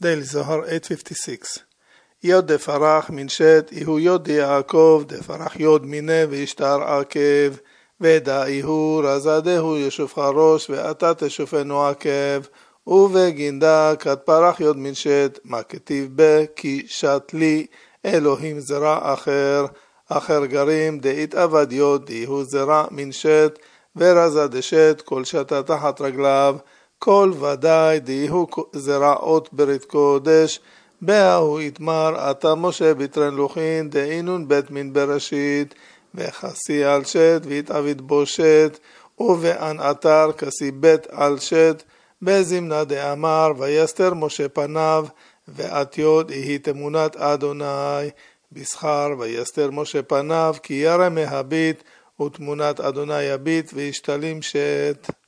Daily Zohar 856. Yod defarach min shet, ihu yod di Yaakov, defarach yod mine v'ishtar akev, veda ihu razadehu yeshufcha rosh, ve'ata teshufenu akev, uveginda kat parach yod min shet, ma ketiv be, ki shatli, Elohim zera acher garim, deit avad yod, ihu zera min shet, verazad shet, kol shata tachat raglav, כל ודאי דהיהו זרעות ברית קודש, בההו יתמר עתה משה ביטרן לוחין, דהינון בית מן בראשית, וחסי על שת, והתעביד בו שת, ובען עתר כסי בית על שת, בזמנה דאמר, ויסתר משה פניו, ואת יוד היא תמונת אדוני, בשכר ויסתר משה פניו, כי ירא מהבית, ותמונת אדוני הביט, וישתלים שת.